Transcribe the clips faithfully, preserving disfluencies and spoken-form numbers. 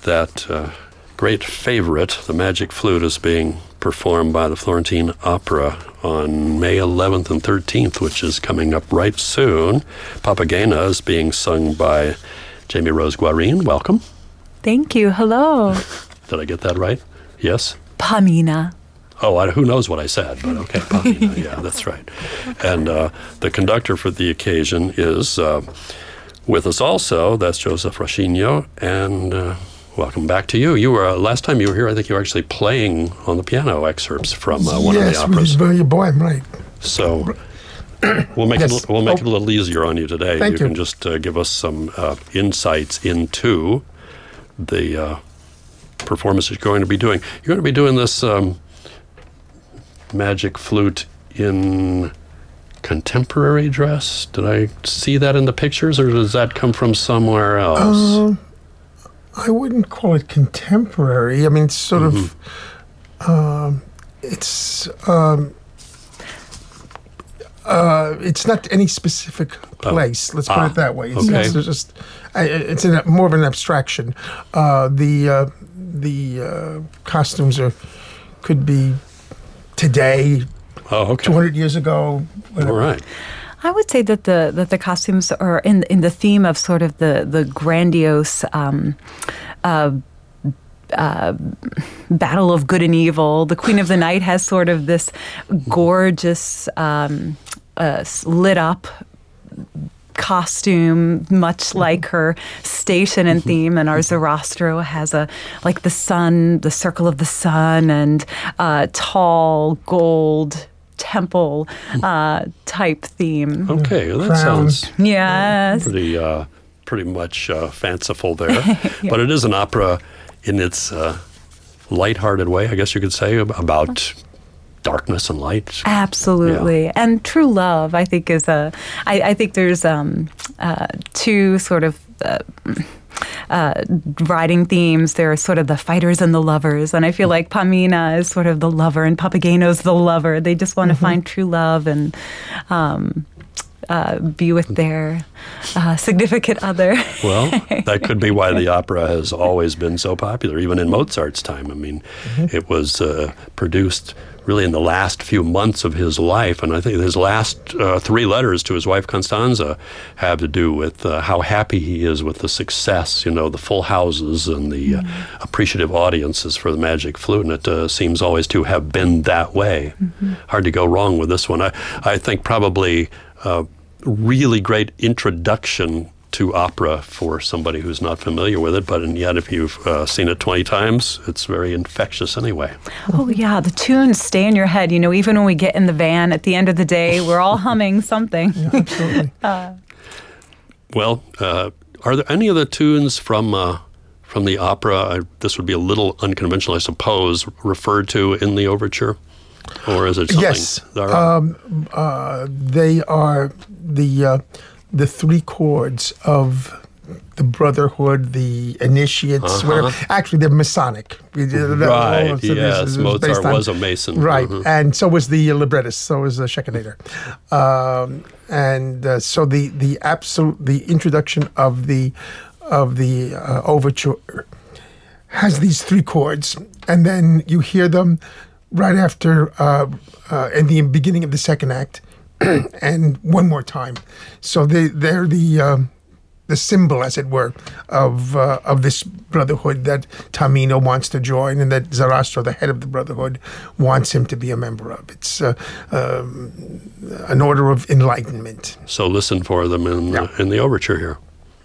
that uh, great favorite, the Magic Flute, is being performed by the Florentine Opera on May eleventh and thirteenth, which is coming up right soon. Papagena is being sung by Jamie Rose Guarin. Welcome. Thank you. Hello. Did I get that right? Yes? Pamina. Oh, I, who knows what I said, but okay, Pamina. Yeah, that's right. And uh, the conductor for the occasion is uh, with us also. That's Joseph Roscigno, and uh, welcome back to you. You were, uh, last time you were here, I think you were actually playing on the piano excerpts from uh, one yes, of the operas. Yes, with Bohem, right. So we'll make, yes. it, we'll make oh. it a little easier on you today. Thank you you. can just uh, give us some uh, insights into the uh, performance that you're going to be doing. You're going to be doing this um, Magic Flute in contemporary dress. Did I see that in the pictures, or does that come from somewhere else? Uh, I wouldn't call it contemporary. I mean, it's sort mm-hmm. of, um, it's, um, uh, it's not any specific place. Oh. Let's put ah, it that way. It's, okay. it's just, it's a, more of an abstraction. Uh, the uh, the uh, costumes are could be today, oh, okay. two hundred years ago. Whatever. All right. I would say that the that the costumes are in in the theme of sort of the the grandiose um, uh, uh, battle of good and evil. The Queen of the Night has sort of this gorgeous um, uh, lit up costume, much like her station and theme, and our Zarastro has a like the sun, the circle of the sun, and uh, tall gold temple uh, type theme. Okay, well, that Crowns. sounds yes. pretty uh, pretty much uh, fanciful there. Yeah. But it is an opera in its uh, lighthearted way, I guess you could say, about darkness and light. Absolutely. Yeah. And true love, I think, is a, I, I think there's um, uh, two sort of uh, uh, writing themes. There are sort of the fighters and the lovers. And I feel like Pamina is sort of the lover and Papageno's the lover. They just want to mm-hmm. find true love and um, uh, be with their uh, significant other. Well, that could be why the opera has always been so popular, even in Mozart's time. I mean, mm-hmm. it was uh, produced really in the last few months of his life, and I think his last uh, three letters to his wife Constanza have to do with uh, how happy he is with the success, you know, the full houses and the mm-hmm. uh, appreciative audiences for the Magic Flute, and it uh, seems always to have been that way. Mm-hmm. Hard to go wrong with this one. I, I think probably a really great introduction to opera for somebody who's not familiar with it, but and yet if you've uh, seen it twenty times, it's very infectious anyway. Oh yeah, the tunes stay in your head. You know, even when we get in the van at the end of the day, we're all humming something. Yeah, absolutely. uh, well, uh, are there any other tunes from uh, from the opera? I, this would be a little unconventional, I suppose, referred to in the overture, or is it something? Yes, um, uh, they are the. Uh, the three chords of the Brotherhood, the Initiates, uh-huh. whatever. Actually, they're Masonic. Right, so yes. Mozart on, was a Mason. Right, mm-hmm. and so was the librettist, so was the Scheckinator. Um, and uh, so the the absolute, the introduction of the, of the uh, overture has these three chords, and then you hear them right after, uh, uh, in the beginning of the second act, and one more time. So they, they're the um, the symbol, as it were, of uh, of this brotherhood that Tamino wants to join, and that Zarastro, the head of the brotherhood, wants him to be a member of. It's uh, um, an order of enlightenment. So listen for them in, yeah. uh, in the overture here.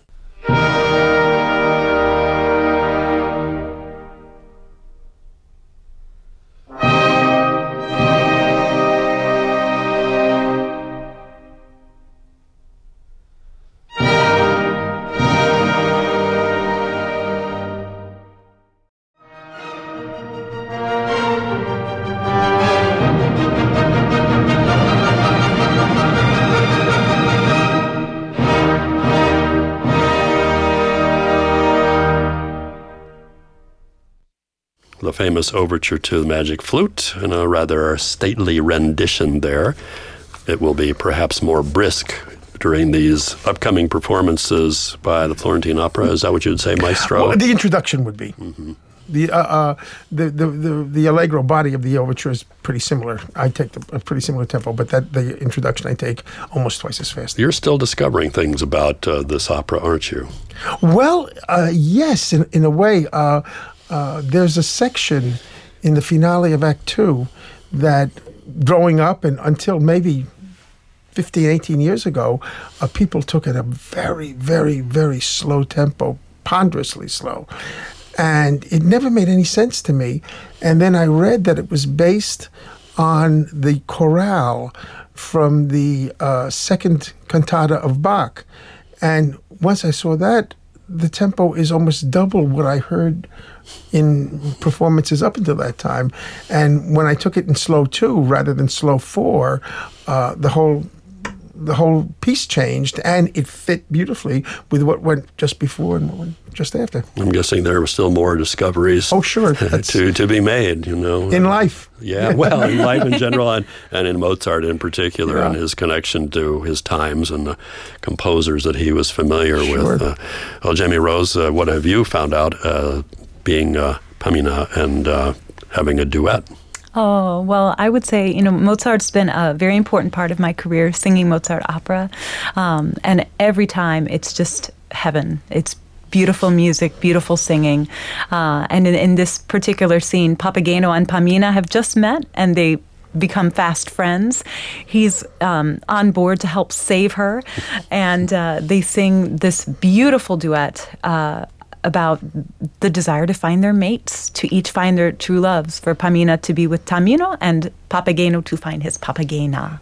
The famous overture to the Magic Flute, and a rather stately rendition there. It will be perhaps more brisk during these upcoming performances by the Florentine Opera. Is that what you would say, Maestro? Well, the introduction would be. Mm-hmm. The, uh, uh, the, the the the allegro body of the overture is pretty similar. I take the, a pretty similar tempo, but that the introduction I take almost twice as fast. You're still discovering things about uh, this opera, aren't you? Well, uh, yes, in, in a way. Uh, uh, there's a section in the finale of Act Two that, growing up and until maybe fifteen, eighteen years ago, uh, people took at a very, very, very slow tempo, ponderously slow. And it never made any sense to me. And then I read that it was based on the chorale from the uh, second cantata of Bach. And once I saw that, the tempo is almost double what I heard in performances up until that time. And when I took it in slow two rather than slow four, uh, the whole the whole piece changed, and it fit beautifully with what went just before and what went just after. I'm guessing there were still more discoveries oh, sure. to, to be made, you know. In life. Yeah, well, in life in general, and, and in Mozart in particular, yeah. and his connection to his times and the composers that he was familiar sure. with. Uh, well, Jamie Rose, uh, what have you found out uh, being uh, Pamina and uh, having a duet? Oh, well, I would say, you know, Mozart's been a very important part of my career, singing Mozart opera. Um, and every time it's just heaven. It's beautiful music, beautiful singing. Uh, and in, in this particular scene, Papageno and Pamina have just met, and they become fast friends. He's um, on board to help save her. And uh, they sing this beautiful duet uh about the desire to find their mates, to each find their true loves, for Pamina to be with Tamino and Papageno to find his Papagena.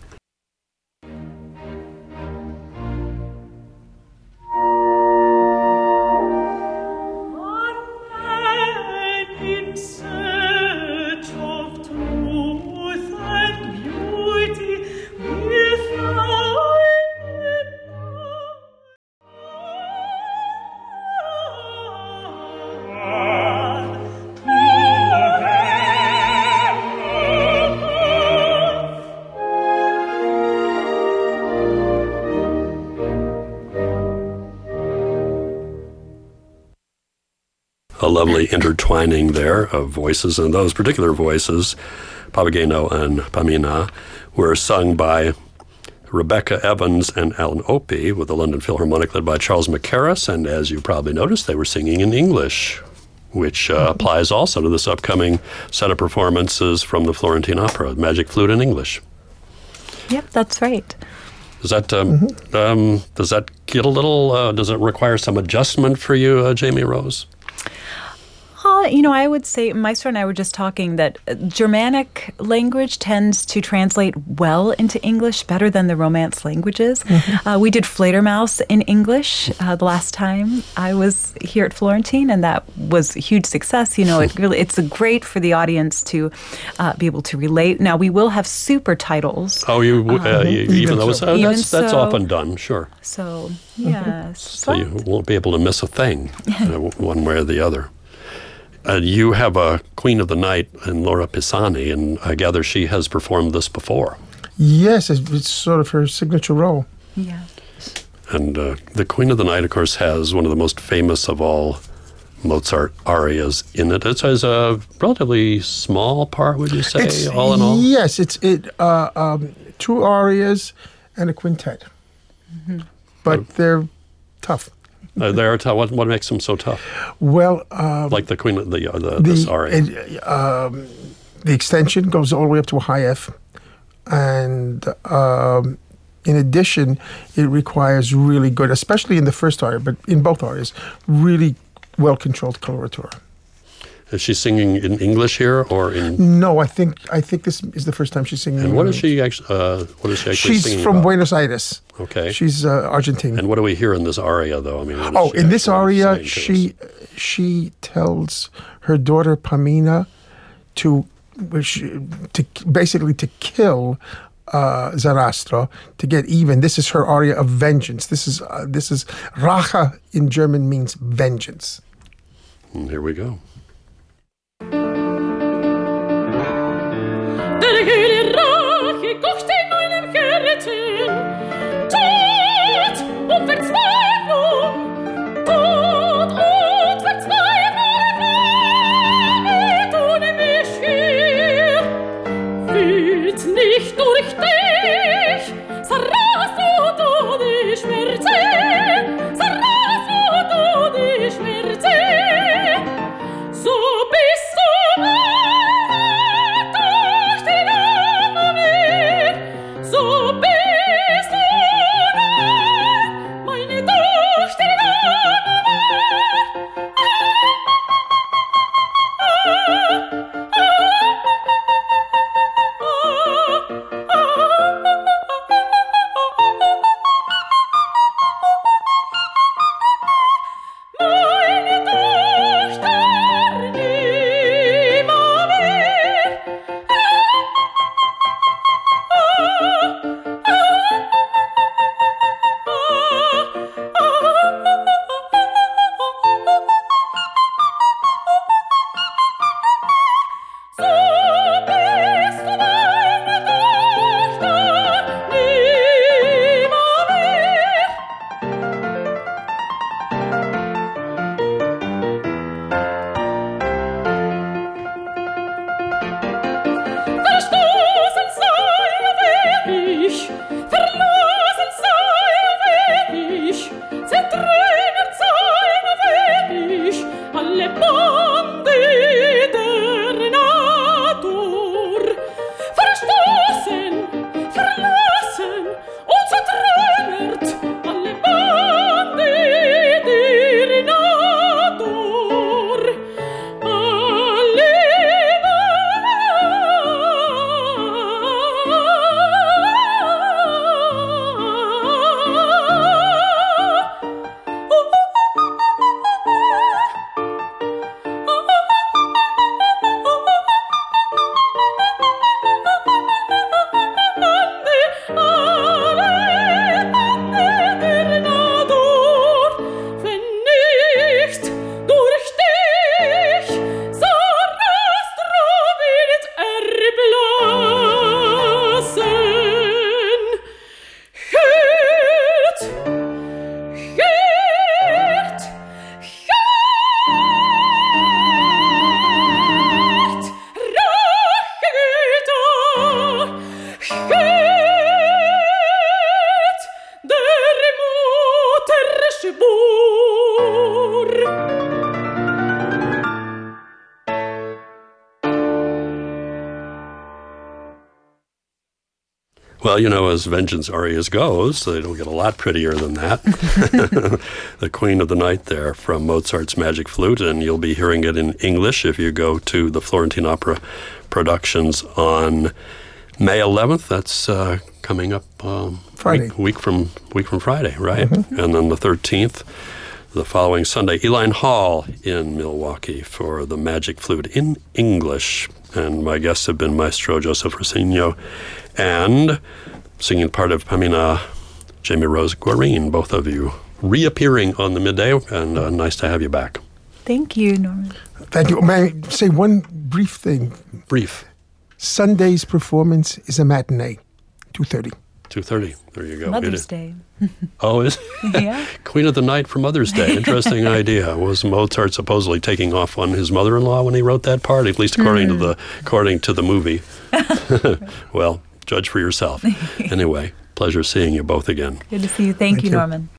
A lovely intertwining there of voices, and those particular voices, Papageno and Pamina, were sung by Rebecca Evans and Alan Opie with the London Philharmonic led by Charles Mackerras, and as you probably noticed, they were singing in English, which uh, applies also to this upcoming set of performances from the Florentine Opera, Magic Flute in English. Yep, that's right. Does that um, mm-hmm. um, does that get a little? Uh, does it require some adjustment for you, uh, Jamie Rose? Uh, you know, I would say, Maestro and I were just talking that Germanic language tends to translate well into English better than the Romance languages. Mm-hmm. Uh, we did Fledermaus in English uh, the last time I was here at Florentine, and that was a huge success. You know, it really it's great for the audience to uh, be able to relate. Now, we will have super titles. Oh, you, uh, um, you even, even though it's, uh, even that's, that's so, often done, sure. So, yes. So you won't be able to miss a thing, uh, one way or the other. Uh, you have a Queen of the Night in Laura Pisani, and I gather she has performed this before. Yes, it's, it's sort of her signature role. Yeah. And uh, the Queen of the Night, of course, has one of the most famous of all Mozart arias in it. It has a relatively small part, would you say, it's, all in all? Yes, it's it uh, um, two arias and a quintet. Mm-hmm. But oh. they're tough. Uh, they are tough. What, what makes them so tough? Well, um, like the Queen of the, uh, the, the this aria. It, um, the extension goes all the way up to a high F, and um, in addition, it requires really good, especially in the first aria, but in both arias, really well-controlled coloratura. Is she singing in English here or in? No, I think I think this is the first time she's singing. And in what English. is she actually? Uh, what is she actually she's singing? She's from about? Buenos Aires. Okay. She's uh, Argentine. And what do we hear in this aria, though? I mean, what is oh, she in this aria, she us? she tells her daughter Pamina to to basically to kill uh, Zarastro to get even. This is her aria of vengeance. This is uh, this is Rache in German means vengeance. And here we go. Der Rache kocht in meinem Herzen. Well, you know, as Vengeance arias goes, they don't get a lot prettier than that. The Queen of the Night there from Mozart's Magic Flute, and you'll be hearing it in English if you go to the Florentine Opera Productions on May eleventh. That's uh, coming up um, Friday. Week, week from week from Friday, right? Mm-hmm. And then the thirteenth, the following Sunday, Eline Hall in Milwaukee for the Magic Flute in English. And my guests have been Maestro Joseph Rossino and singing part of Pamina, Jamie Rose Guarine, both of you reappearing on the midday, and uh, nice to have you back. Thank you, Norman. Thank you. May I say one brief thing? Brief. Sunday's performance is a matinee, two thirty. two thirty. There you go. Mother's It- Day. Oh, is Yeah. Queen of the Night for Mother's Day. Interesting idea. Was Mozart supposedly taking off on his mother-in-law when he wrote that part? At least according Mm. to the according to the movie. Well, judge for yourself. Anyway, pleasure seeing you both again. Good to see you. Thank, Thank you, you. Norman.